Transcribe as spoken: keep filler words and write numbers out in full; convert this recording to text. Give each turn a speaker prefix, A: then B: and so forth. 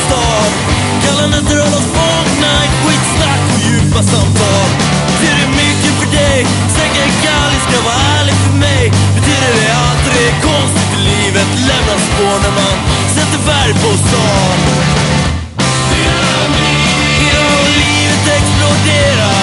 A: stad. Kalla nätter och Long Night, skitsnack och djupa samtal. Betyder det mycket för dig? Sänka en gallig ska vara ärlig för mig. Betyder det allt det är konstigt i livet? Lämnar spår när man sätter färg på stan. Hela livet exploderar.